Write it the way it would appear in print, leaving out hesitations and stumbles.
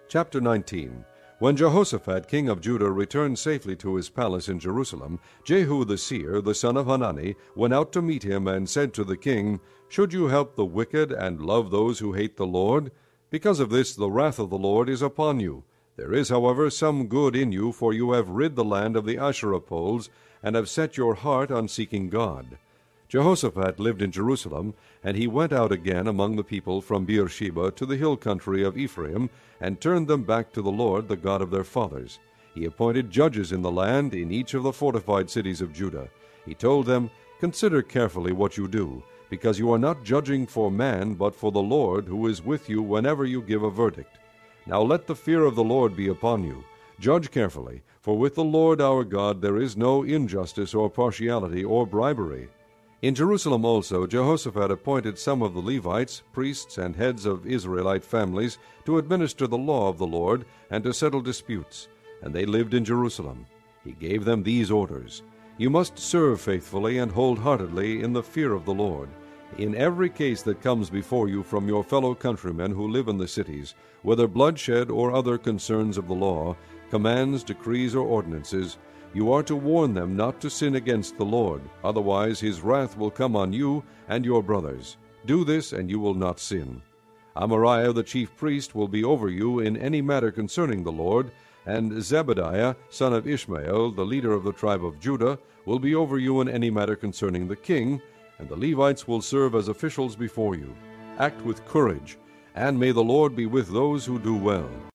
Chapter 19. When Jehoshaphat king of Judah returned safely to his palace in Jerusalem, Jehu the seer, the son of Hanani, went out to meet him and said to the king, "Should you help the wicked and love those who hate the Lord? Because of this the wrath of the Lord is upon you. There is, however, some good in you, for you have rid the land of the Asherah poles, and have set your heart on seeking God." Jehoshaphat lived in Jerusalem, and he went out again among the people from Beersheba to the hill country of Ephraim, and turned them back to the Lord, the God of their fathers. He appointed judges in the land, in each of the fortified cities of Judah. He told them, "Consider carefully what you do, because you are not judging for man, but for the Lord, who is with you whenever you give a verdict. Now let the fear of the Lord be upon you. Judge carefully, for with the Lord our God there is no injustice or partiality or bribery." In Jerusalem also Jehoshaphat appointed some of the Levites, priests, and heads of Israelite families to administer the law of the Lord and to settle disputes, and they lived in Jerusalem. He gave them these orders: "You must serve faithfully and wholeheartedly in the fear of the Lord. In every case that comes before you from your fellow countrymen who live in the cities, whether bloodshed or other concerns of the law, commands, decrees, or ordinances, you are to warn them not to sin against the Lord, otherwise his wrath will come on you and your brothers. Do this, and you will not sin. Amariah the chief priest will be over you in any matter concerning the Lord, and Zebadiah, son of Ishmael, the leader of the tribe of Judah, will be over you in any matter concerning the king, and the Levites will serve as officials before you. Act with courage, and may the Lord be with those who do well."